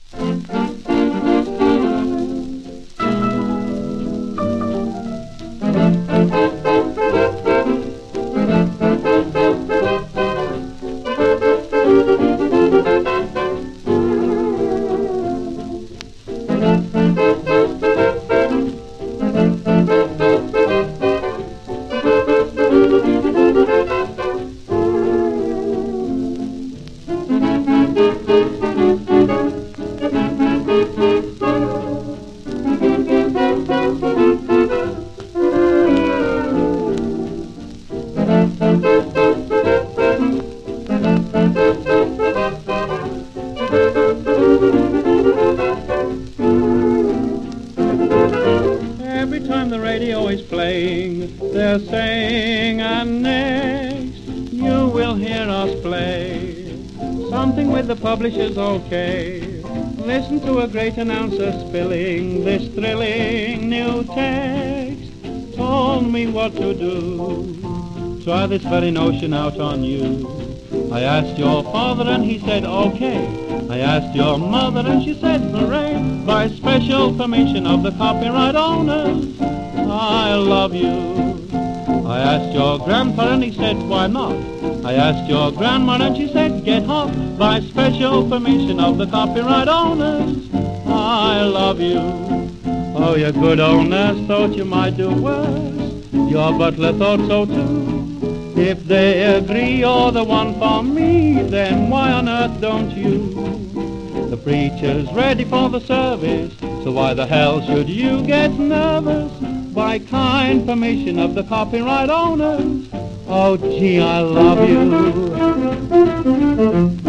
Every time the radio is playing, they're saying, and next you will hear us play something with the publishers okay. Listen to a great announcer spilling this thrilling new text. Told me what to do. Try this very notion out on you. I asked your father and he said okay. I asked your mother and she said hooray. By special permission of the copyright owners, I love you. I asked your grandpa and he said why not. I asked your grandma and she said get hot. By special permission of the copyright owners, I love you. Oh, your good old nurse thought you might do worse. Your butler thought so too. If they agree you're the one for me, then why on earth don't you? The preacher's ready for the service, so why the hell should you get nervous? By kind permission of the copyright owners, oh gee, I love you.